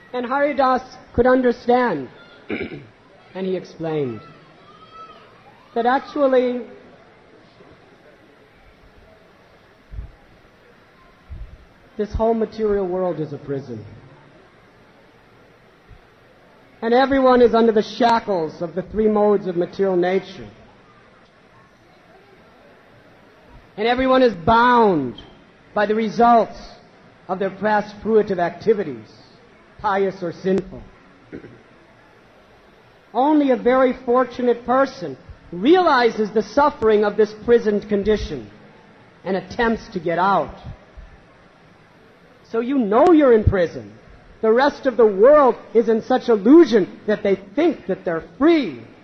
And Haridas could understand, and he explained that actually this whole material world is a prison. And everyone is under the shackles of the three modes of material nature. And everyone is bound by the results of their past fruitive activities, pious or sinful. Only a very fortunate person realizes the suffering of this prisoned condition and attempts to get out. So you know you're in prison. The rest of the world is in such illusion that they think that they're free.